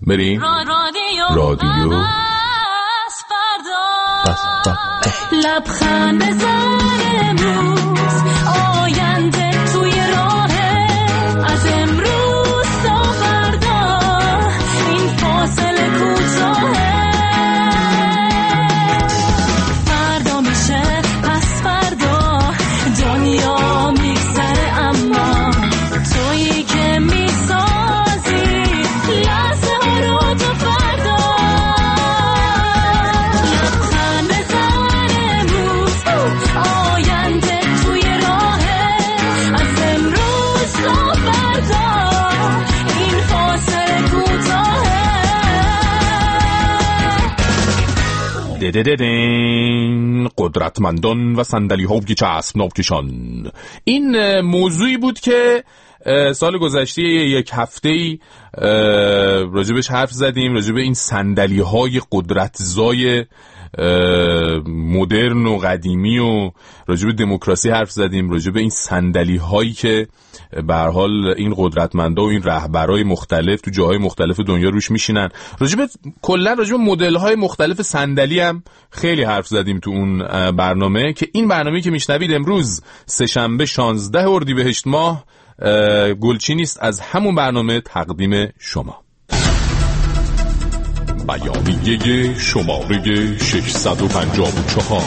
بریم رادیو لبخند بزن امروز آینده توی راهه از امروز تا فردا این فاصله کوتاهه فردا میشه پس فردا دنیا میگذره اما تویی که میسازی لحظه ها رو تا فردا لبخند بزن امروز آینده توی راهه از امروز تا فردا این فاصله کوتاهه ددددن قدرتمندان و صندلی ها که چسب ناکشان. این موضوعی بود که سال گذشته یک هفته‌ای راجبش حرف زدیم، راجب این صندلی های قدرتزای مدرن و قدیمی و راجب دموکراسی حرف زدیم، راجب این صندلی هایی که به هر حال این قدرتمندا و این رهبرای مختلف تو جاهای مختلف دنیا روش میشینن. راجب کلا راجب مدل های مختلف صندلی هم خیلی حرف زدیم تو اون برنامه، که این برنامه‌ای که میشنوید امروز سه‌شنبه 16 اردیبهشت ماه گلچینی است از همون برنامه تقدیم شما. بیانیه شماره 654.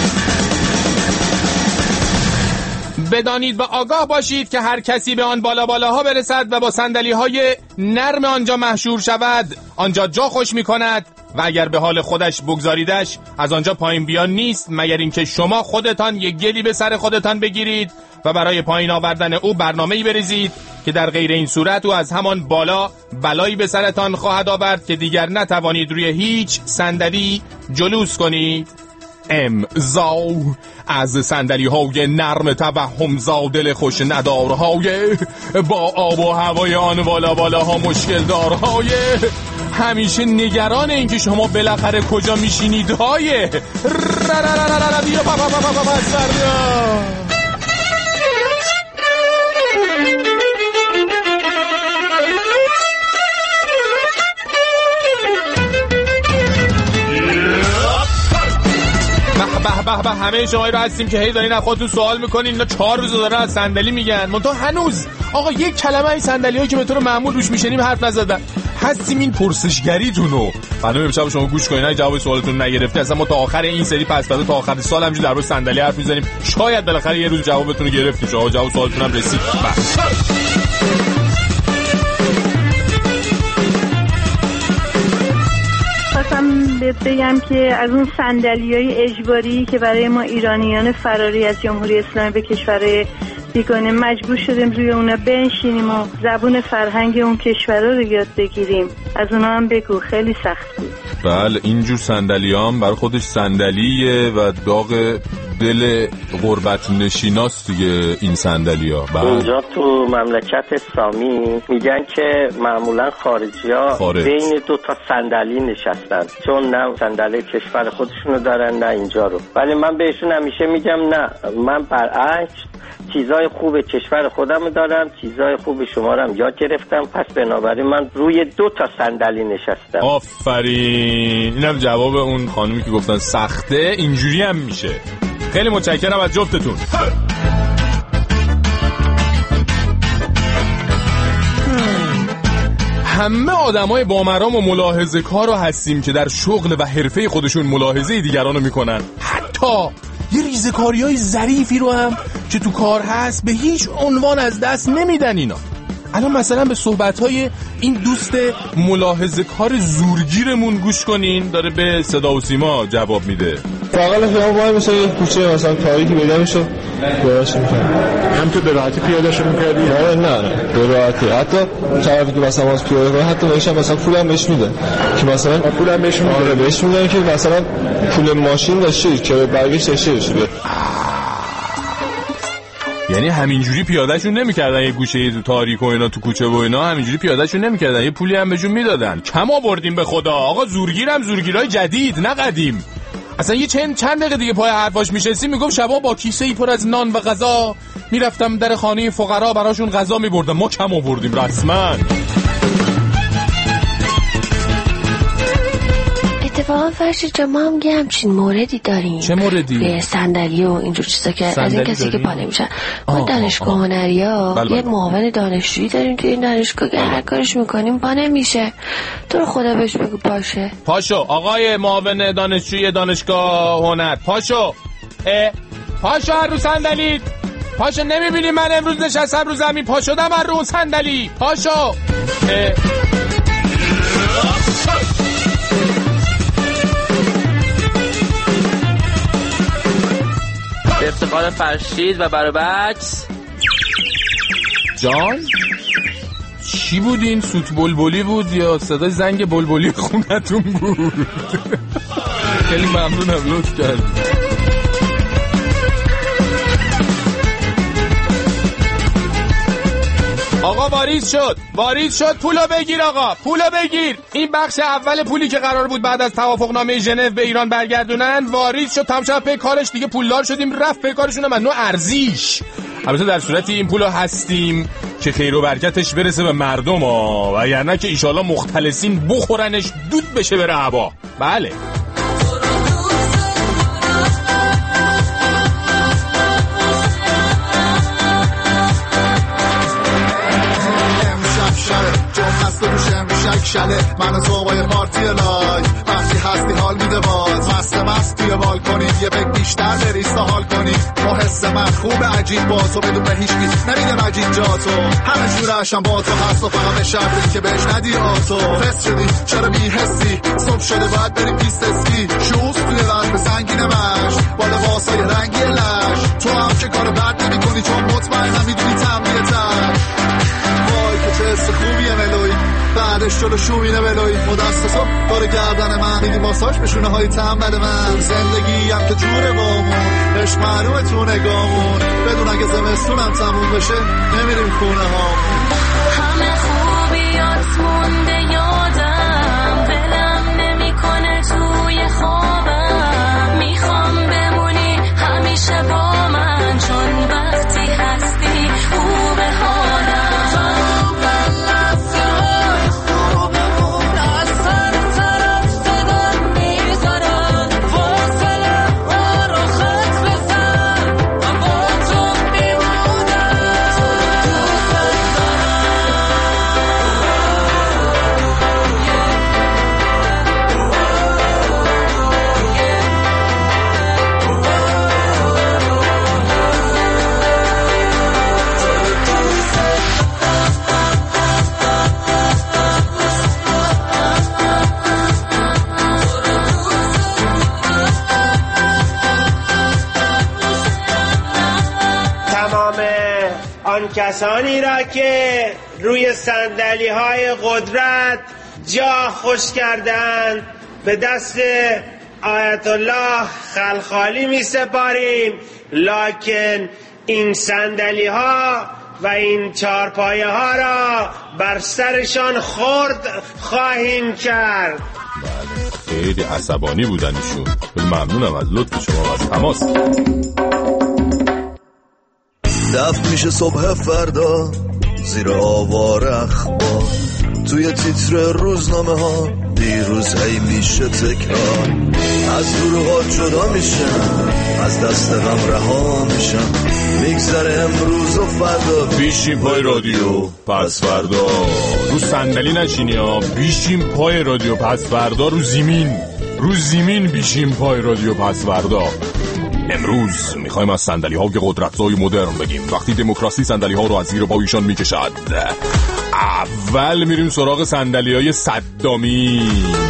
بدانید و آگاه باشید که هر کسی به آن بالاها برسد و با صندلی‌های نرم آنجا محشور شود، آنجا جا خوش می‌کند و اگر به حال خودش بگذاریدش از آنجا پایین بیان نیست، مگر اینکه شما خودتان یک گلی به سر خودتان بگیرید و برای پایین آوردن او برنامه‌ای بریزید که در غیر این صورت او از همان بالا بلایی به سرتان خواهد آورد که دیگر نتوانید روی هیچ صندلی جلوس کنید. امضا از صندلی‌های نرم توهم زادل خوش ندارهای با آب و هوای آن بالاها مشکل دارهای همیشه نگران این که شما بالاخره کجا میشینید های به همه شمایی رو هستیم که هی دارین از خودتون سوال میکنین اینا 4 روز دارن از صندلی میگن، منتها هنوز آقا یک کلمه این صندلیایی که به طور معمول روش میشینیم حرف نزدن. هستیم این پرسشگریتونو برنامه امشب شما گوش کنین، جواب سوالتون نگرفته اصلا ما تا آخر این سری پس تا آخر سال همینجوری در مورد صندلی حرف میزنیم، شاید بالاخره یه روز جوابتون رو گرفتیم، شما جواب سوالتون هم رسید. بگم که از اون صندلی‌های اجباری که برای ما ایرانیان فراری از جمهوری اسلامی به کشورهای بیگانه مجبور شدیم روی اونا بنشینیم و زبون فرهنگ اون کشورها رو یاد بگیریم، از اونا هم بگو، خیلی سخت بود. بله اینجور صندلیام برای خودش صندلیه و داغ دل غربت نشیناست دیگه این صندلیا. اونجا تو مملکت اسلامی میگن که معمولا خارجی‌ها بین 2 تا صندلی نشستن، چون نه صندلی کشور خودشونو دارن نه اینجا رو. ولی من بهشون همیشه میگم نه، من برعکس چیزای خوب کشور خودم دارم، چیزای خوب شما رو هم یاد گرفتم، پس بنابراین من روی 2 تا صندلی نشستم. آفرین، اینم جواب اون خانومی که گفتن سخته، اینجوری هم میشه. خیلی متشکرم از جفتتون. همه آدمای بامرام و ملاحظه کار رو هستیم که در شغل و حرفه خودشون ملاحظه دیگران رو میکنن، حتی یه ریزکاری های ظریفی رو هم که تو کار هست به هیچ عنوان از دست نمیدن اینا. الان مثلا به صحبت‌های این دوست ملاحظه کار زورگیرمون گوش کنین، داره به صدا و سیما جواب میده. فقط خیام وای مثلا یه کوچه مثلا تاریکی پیدا میشه درست میکنه، هم تو به راحتی پیاده‌شو می‌کردی؟ نه به راحتی، حتی طرفی که مثلا واسه پیاده کنه حتی بهش مثلا پولم بهش میده که مثلا پولم بهش میده، آره بهش میدن که مثلا پول ماشین داشته که برگشت داشته باشه. یعنی همینجوری پیادهشون نمیکردن، یه گوشه تو تاریک و اینا تو کوچه و اینا همینجوری پیادهشون نمیکردن، یه پولی هم بهشون میدادن. کم آوردیم به خدا آقا، زورگیرم زورگیرای جدید نه قدیم. اصلا یه چند دقیقه دیگه پای حرفاش میشستیم میگم شبا با کیسه‌ای پر از نان و غذا میرفتم در خانه فقرا براشون غذا میبردم. ما کم آوردیم رسما. اتفاقا فرشید ما هم یه همچین موردی داریم. چه موردی؟ به صندلی و اینجور چیزا که از این کسی که پا نمیشن. ما دانشگاه هنریا یه معاون دانشجویی داریم توی این دانشگاه که هر کارش میکنیم پا نمیشه. تو رو خدا بهش بگو باشه. پاشو آقای معاون دانشجوی دانشگاه هنر، پاشو پاشو هر رو صندلیت. پاشو، نمیبینی من امروز نشستم رو زمین، پا شدم هر رو صندلی. پاشو. به افتخار فرشید و برابکس. جان چی بود این؟ سوت بلبلی بود یا صدای زنگ بلبلی خونتون بود؟ خیلی ممنونم، لطف کردی. آقا واریز شد پولو بگیر آقا، پولو بگیر. این بخش اول پولی که قرار بود بعد از توافقنامه ژنو به ایران برگردونن واریز شد، تمام شد پی کارش دیگه، پولدار شدیم، رفت پی کارشون. من نوع ارزیش. البته در صورتی این پولو هستیم که خیر و برکتش برسه به مردم ها، وگرنه که ایشالا مختلسین بخورنش دود بشه بره هوا. بله شله من و تو با یه پارتی لایف وقتی هستی حال میده باز مست توی بالکنی یه بگ بیشتر بریز تا حال کنی با حس من خوب عجیب با تو بدون به هیچ کس نمیدم عجیب جا تو همه جورشم با تو هست و فقط شبری که بهش ندی آتو فست شدی چرا بی حسی صبح شده باید بریم پیست اسکی شوز توی وزن سنگین مشت با لباسای رنگی لش تو هم که کار بد نمی کنی چون مطمئنم میدونی تنبیه‌تر وای که چه حس خوبیه ملوی بعدش جلو شومینه بلوی مدستسو داره گردن من میدی ماساژ بشونه های تنبل من زندگی هم که جوره بامون عشق معلومه تو نگامون بدون اگه زمستونم تموم بشه نمیریم خونه هامون همه خوبیات مونده یادم دلم نمیکنه توی خوابم میخوام بمونی همیشه با من چون وقتی هستی خوبه حالم کسانی را که روی صندلی‌های قدرت جا خوش کردند به دست آیت الله خلخالی می سپاریم، لکن این صندلی‌ها و این چارپایه ها را بر سرشان خرد خواهیم کرد. بله خیلی عصبانی بودن ایشون. خیلی ممنونم از لطف شما از تماس. دفت میشه صبح فردا زیر آوار اخبار توی تیتر روزنامه ها دیروز هی میشه تکرار از دروغات جدا میشم از دست غم رها میشم میگذره امروز و فردا بیشیم پای رادیو پس فردا رو صندلی نشینی ها، بیشیم پای رادیو پس فردا رو زمین بیشیم پای رادیو پس فردا. امروز میخوایم از صندلی ها که قدرت‌زای مدرن بگیم. وقتی دموکراسی صندلی ها رو از زیر پایشان میکشد، اول میریم سراغ صندلی های صدامی.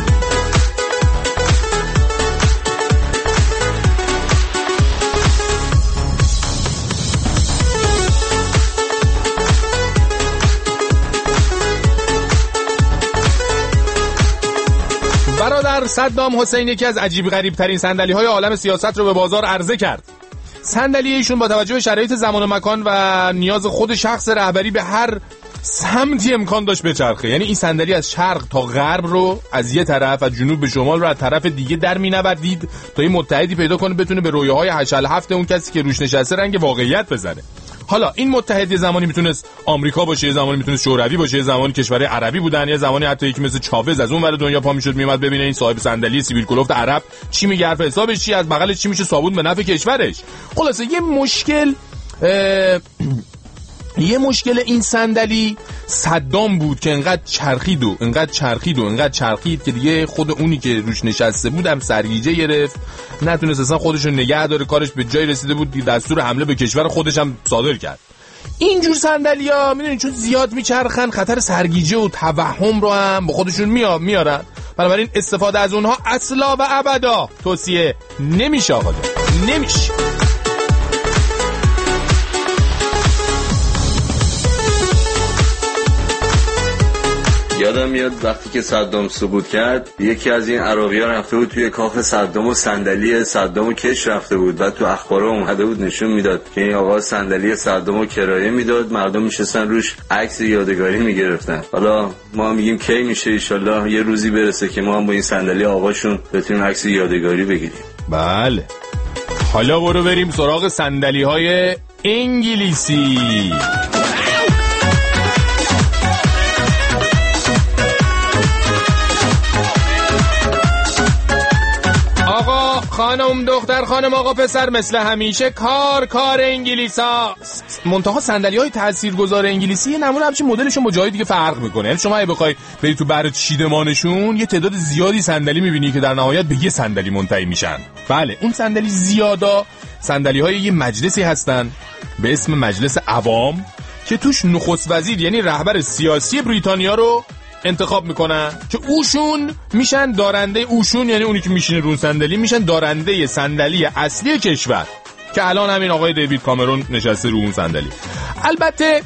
برادر صدام حسین یکی از عجیب غریب ترین صندلی های عالم سیاست رو به بازار عرضه کرد. صندلی ایشون با توجه به شرایط زمان و مکان و نیاز خود شخص رهبری به هر سمتی امکان داشت بچرخه. یعنی این صندلی از شرق تا غرب رو از یه طرف، از جنوب به شمال رو از طرف دیگه در مینوردید تا این متحدی پیدا کنه بتونه به رویاهای 8-7 اون کسی که روش نشسته رنگ واقعیت بزنه. حالا این متحد یه زمانی میتونست آمریکا باشه، یه زمانی میتونست شوروی باشه، یه زمانی کشورهای عربی بودن، یه زمانی حتی یکی مثل چاوز از اون ور دنیا پا میشد میومد ببینه این صاحب صندلی سیبیل کلفت عرب چی میگه، حرف حسابش چی، از بغلش چی میشه صابون به نفع کشورش. خلاصه یه مشکل این صندلی صدام بود که انقدر چرخید که دیگه خود اونی که روش نشسته بود هم سرگیجه گرفت، نتونست اصلا خودشو نگه داره، کارش به جای رسیده بود دستور حمله به کشور خودش هم صادر کرد. اینجور صندلی‌ها میدونید چون زیاد میچرخن خطر سرگیجه و توهم رو هم با خودشون میارن، بنابراین استفاده از اونها اصلا و ابدا توصیه نمیشه آقا، نمیشه. یادم میاد وقتی که صدام سقوط کرد یکی از این عراقی‌ها رفته بود توی کاخ صدام و صندلی صدامو کش رفته بود و تو اخبارا اومده بود نشون میداد که این آقا صندلی صدامو کرایه میداد، مردم میشستن روش عکس یادگاری میگرفتن. حالا ما میگیم کی میشه، ان شاءالله یه روزی برسه که ما هم با این صندلی آقاشون بتونیم عکس یادگاری بگیریم. بله. حالا برو بریم سراغ صندلی‌های انگلیسی. خانم دختر خانم آقا پسر مثل همیشه کار انگلیسا. منتها صندلی‌های تاثیرگذار انگلیسی یه نمونه همچین مدلشون با جای دیگه فرق میکنه. یعنی شما اگه بخوای بری تو بر چیدمانشون یه تعداد زیادی صندلی میبینی که در نهایت به یه صندلی منتهی میشن. بله اون صندلی زیادا صندلی‌های یه مجلسی هستن به اسم مجلس عوام که توش نخست وزیر یعنی رهبر سیاسی بریتانیا رو انتخاب میکنن که اوشون میشن دارنده، اوشون یعنی اونی که میشینه رو صندلی میشن دارنده صندلی اصلی کشور که الان همین آقای دیوید کامرون نشسته رو اون صندلی. البته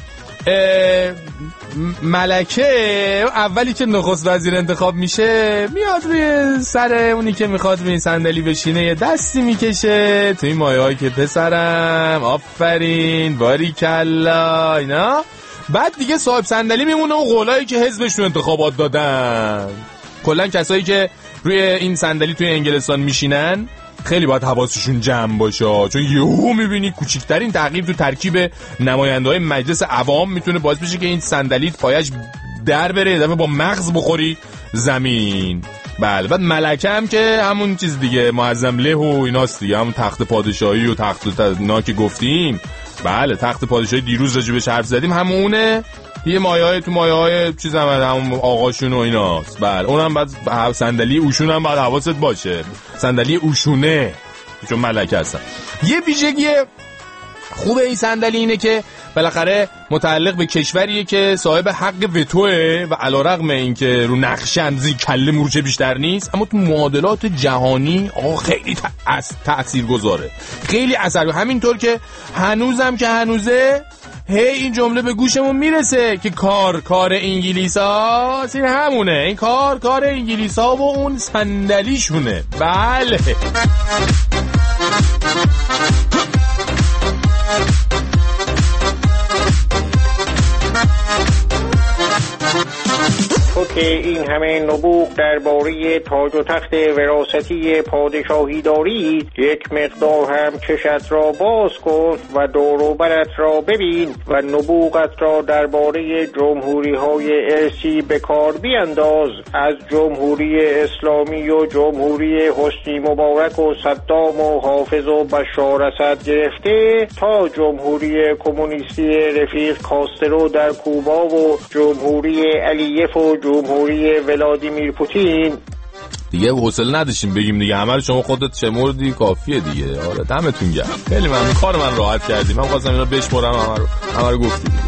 ملکه اولی که نخست وزیر انتخاب میشه میاد روی سر اونی که میخواد روی این صندلی بشینه یه دستی میکشه تو این مایه‌ای که پسرم آفرین باریکلا اینا، بعد دیگه صاحب صندلی میمونه و قولایی که حزبش تو انتخابات دادن. کلا کسایی که روی این صندلی توی انگلستان میشینن خیلی باید حواسشون جمع باشه، چون یهو میبینی کوچکترین تغییر تو ترکیب نماینده‌های مجلس عوام میتونه باعث بشه که این صندلی پایش در بره، دفعه با مغز بخوری زمین. بله بعد ملکه هم که همون چیز دیگه معظم له و ایناست دیگه، همون تخت پادشاهی و تخت اینا که گفتیم. بله تخت پادشاهی دیروز راجبش حرف زدیم، همونه یه مایه‌های تو مایه‌های چیز همون آقاشون و ایناست. بله اونم بعد صندلی اوشون هم بعد حواست باشه، صندلی اوشونه چون ملکه هستن. یه ویژگی خوب این صندلی اینه که بالاخره متعلق به کشوریه که صاحب حق وتوه و علیرغم اینکه رو نقشه اندازی کله مورچه بیشتر نیست، اما تو معادلات جهانی خیلی تاثیرگذاره، خیلی اثر. همینطور که هنوزه این جمله به گوشمون میرسه که کار انگلیسا این همونه، این کار انگلیسا و اون صندلیشونه. بله تو که این همه نبوغ درباره تاج و تخت وراثتی پادشاهی داری، یک مقدار هم چشت را باز کن و دور و برت را ببین و نبوغت را درباره جمهوری های ارثی به کار بیانداز، از جمهوری اسلامی و جمهوری حسنی مبارک و صدام و حافظ و بشار اسد گرفته تا جمهوری کمونیستی رفیق کاسترو در کوبا و جمهوری علیف و جمهوری ولادیمیر پوتین. دیگه حوصله نداشتیم بگیم دیگه، همه رو شما خودت شمردی کافیه دیگه. آره دمتون گرم، خیلی ممنون، کار من راحت کردی. من خواستم اینا بشمرم، همه رو گفتی دیگه.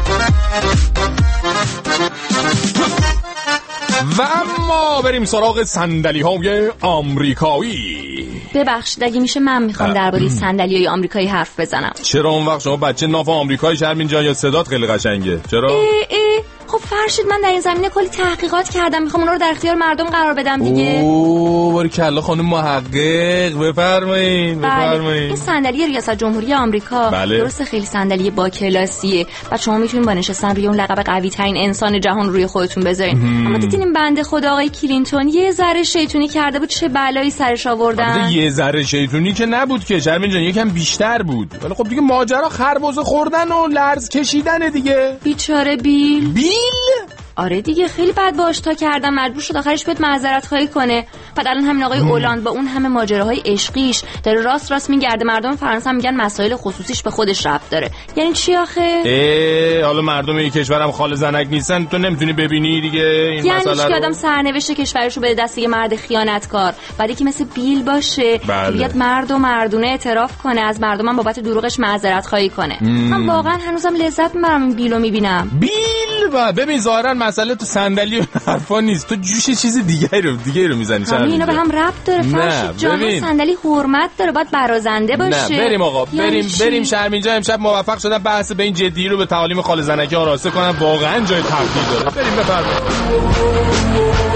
و اما بریم سراغ صندلی‌های آمریکایی. ببخشید اگه میشه من میخوام درباره صندلی‌های آمریکایی حرف بزنم. چرا اون وقت شما بچه ناف آمریکایی شرمین جان یا صدات خیلی قشنگه؟ چرا؟ خب فرق فرشید من در این زمینه کلی تحقیقات کردم، میخوام اونا رو در اختیار مردم قرار بدم دیگه. اوه باریکلا خانم محقق، بفرمایید. این صندلی ریاست جمهوری آمریکا درسته خیلی صندلی با کلاسیه و شما میتونین با نشستن روی اون لقب قوی ترین انسان جهان روی خودتون بذارین. اما دیدین این بنده خدا آقای کلینتون یه ذره شیطونی کرده بود، چه بلایی سرش آوردن. یه ذره شیطونی که نبود که شرمین جان، یکم بیشتر بود. ولی خب دیگه ماجرا خربزه خوردن و لرز کشیدن دیگه. بیچاره بیل. آره دیگه خیلی بد باش تا کردم، مجبور شد آخرش بیاد معذرت خواهی کنه. بعد الان همین آقای اولاند با اون همه ماجراهای عشقیش داره راست میگرده. مردم فرانسه هم میگن مسائل خصوصیش به خودش ربط داره. یعنی چی آخه؟ حالا مردم این کشورم خال زنک نیستن، تو نمیتونی ببینی دیگه این یعنی مسئله رو. یعنی آدم سرنوشت کشورشو بده دست یه مرد خیانتکار، بعدی که مثل بیل باشه بیاد مرد و مردونه اعتراف کنه، از مردمم بابت دروغش معذرت خواهی کنه. من واقعا هنوزم لذت میبرم این بیلو میبینم. ببین ظاهرا مسئله تو صندلی و حرفا نیست، تو جوش چیز دیگه رو میزنی. اینا به هم ربط داره فرشید جان. صندلی حرمت داره، باید برازنده باشه. نه بریم آقا، بریم شرمین جان. امشب موفق شدم بحث به این جدی رو به تعالیم خال زنکی آراسته کنم، واقعا جای تفکیک داره. بریم بفرمایید.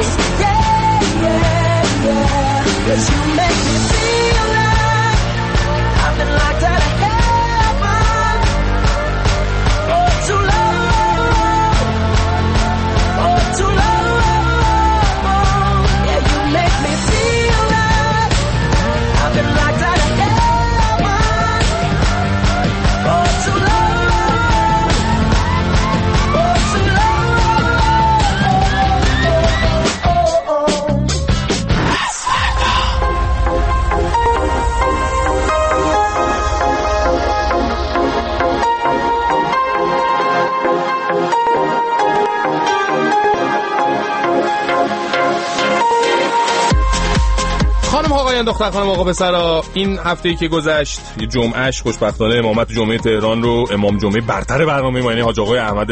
دختر خانم آقا پسرا، این هفته‌ای که گذشت یه جمعهش خوشبختانه امامت جمعه تهران رو امام جمعه برتر برنامه ما یعنی حاج آقای احمد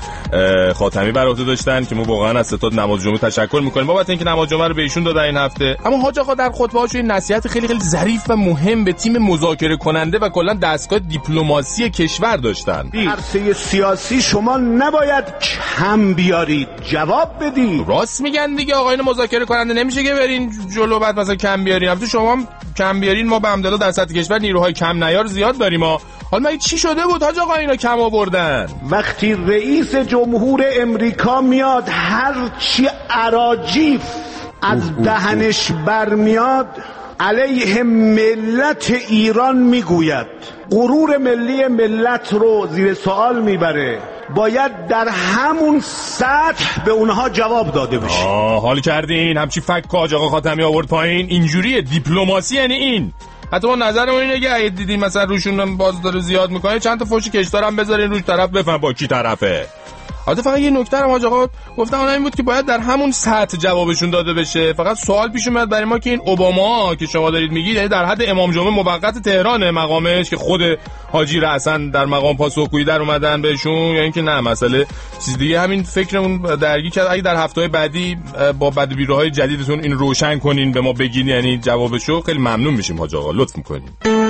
خاتمی بر عهده داشتن که ما واقعا از ستاد نماز جمعه تشکر می‌کنیم بابت اینکه نماز جمعه رو به ایشون دادن این هفته. اما حاج آقا در خطبه‌هاش این نصیحت خیلی خیلی ظریف و مهم به تیم مذاکره کننده و کلا دستگاه دیپلماسی کشور داشتن. عرصه سیاسی شما نباید کم بیارید، جواب بدید. راست میگن دیگه آقایون مذاکره کننده، نمیشه که برین جلو بعد مثلا کم بیارین. البته شما هم کم بیارین، ما به همدلله در سطح کشور نیروهای کم نیار زیاد داریم. حالا مگه چی شده بود حاج آقا اینا کم آوردن؟ وقتی رئیس جمهور امریکا میاد هر چی اراجیف از دهنش برمیاد علیه ملت ایران میگوید، غرور ملی ملت رو زیر سوال میبره، باید در همون سطح به اونها جواب داده بشه. حال کردین همچی فک حاج آقا خاتمی آورد پایین. اینجوریه دیپلماسی، یعنی این. حتی ما نظرمون اینه که اگه دیدین مثلا روشون باز داره زیاد میکنه چند تا فوش کشدارم بذارین روش، طرف بفهم با کی طرفه. البته فقط یه نکته هم حاج آقا گفتن اون این بود که باید در همون سطح جوابشون داده بشه. فقط سوال پیش اومد برای ما که این اوباما که شما دارید میگید یعنی در حد امام جمعه موقت تهران مقامش که خود حاجی رحسن در مقام پاسخگویی در اومدن بهشون، یا اینکه نه مسئله چیز دیگه. همین فکرمون درگیر کرد اگه در هفته‌های بعدی با بدبیروهای جدیدتون این روشن کنین به ما بگین یعنی جوابشو، خیلی ممنون میشیم حاج آقا، لطف میکنین.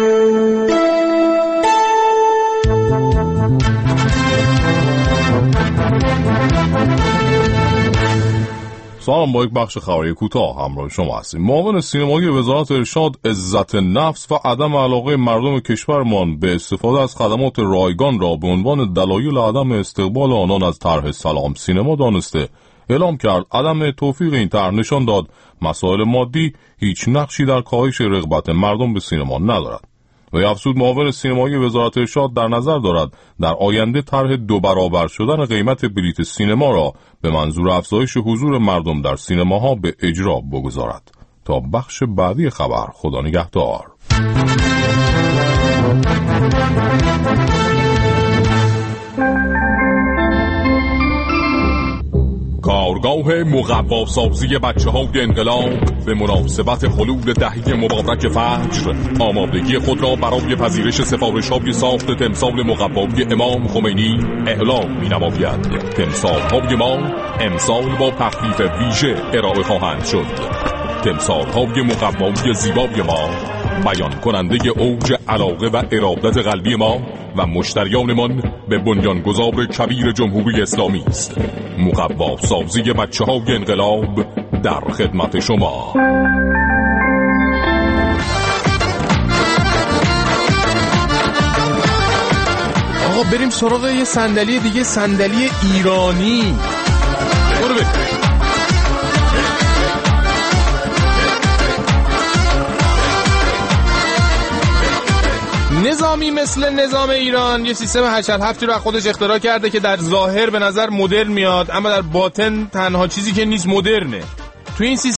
سلام، با یک بخش خبری کوتاه همراه شما هستیم. معاون سینمایی وزارت ارشاد عزت نفس و عدم علاقه مردم کشورمان به استفاده از خدمات رایگان را به عنوان دلایل عدم استقبال آنان از طرح سلام سینما دانسته اعلام کرد. عدم توفیق این طرح نشان داد مسائل مادی هیچ نقشی در کاهش رغبت مردم به سینما ندارد. و افزود معاون سینمایی وزارت ارشاد در نظر دارد در آینده طرح 2 برابر شدن قیمت بلیت سینما را به منظور افزایش حضور مردم در سینماها به اجرا بگذارد. تا بخش بعدی خبر، خدا نگهدار. کارگاه مقواسازی بچه‌های انقلاب به مناسبت حلول دهه مبارک فجر آمادگی خود را برای پذیرش سفارش‌های ساخت تمثال مقوای امام خمینی اعلام می‌نماید. تمثال‌های ما امسال با تخفیف ویژه ارائه خواهند شد. تمثال‌های مقوای زیبای ما بیان کننده اوج علاقه و ارادت قلبی ما و مشتریانمان به بنیانگذار کبیر جمهوری اسلامی است. مقوا سازی بچه‌های انقلاب در خدمت شما. آقا بریم سراغ یه صندلی دیگه، صندلی ایرانی. برو بریم. نظامی مثل نظام ایران یه سیستم 8x7 رو خودش اختراع کرده که در ظاهر به نظر مدرن میاد، اما در باطن تنها چیزی که نیست مدرنه. تو این